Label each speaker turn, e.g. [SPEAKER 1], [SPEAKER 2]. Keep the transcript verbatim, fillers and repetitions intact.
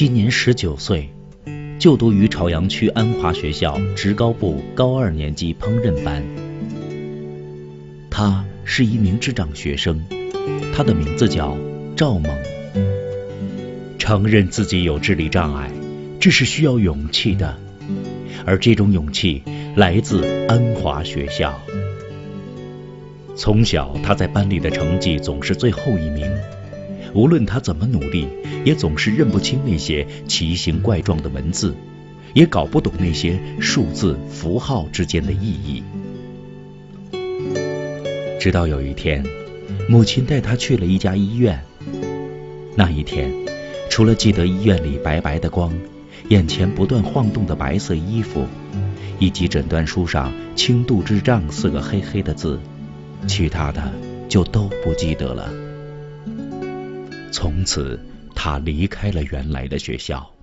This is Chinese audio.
[SPEAKER 1] 今年十九岁，就读于朝阳区安华学校职高部高二年级烹饪班。他是一名智障学生，他的名字叫赵猛。承认自己有智力障碍，这是需要勇气的，而这种勇气来自安华学校。从小他在班里的成绩总是最后一名，无论他怎么努力，也总是认不清那些奇形怪状的文字，也搞不懂那些数字符号之间的意义。直到有一天，母亲带他去了一家医院。那一天，除了记得医院里白白的光，眼前不断晃动的白色衣服，以及诊断书上轻度智障四个黑黑的字，其他的就都不记得了。从此他离开了原来的学校。